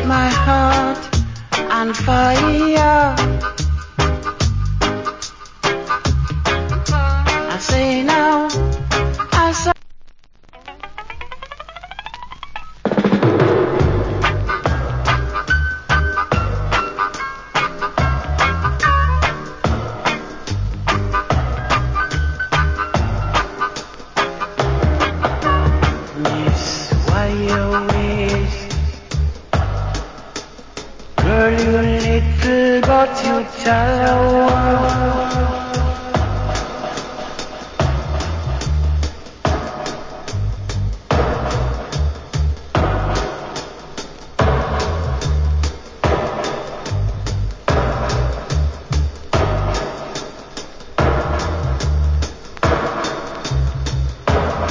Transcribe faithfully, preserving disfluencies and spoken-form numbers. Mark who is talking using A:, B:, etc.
A: set my heart on fire. I say now, I say Miss, why you waste? Girl, you little but you tell